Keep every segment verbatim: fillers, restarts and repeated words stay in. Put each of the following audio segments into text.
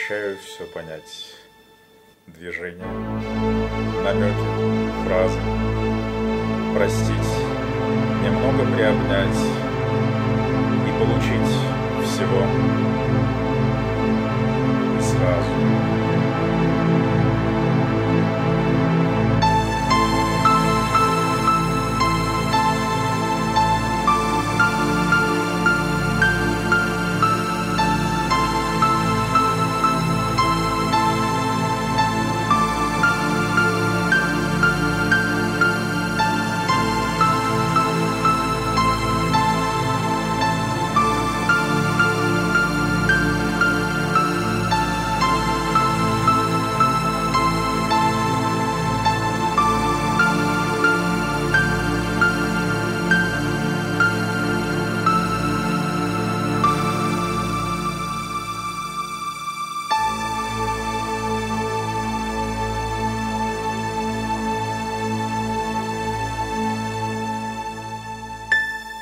Обещаю все понять. Движения, намеки, фразы. Простить, немного приобнять и получить всего и сразу.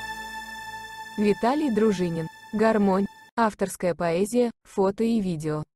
Виталий Дружинин. Гармонь. Авторская поэзия, фото и видео.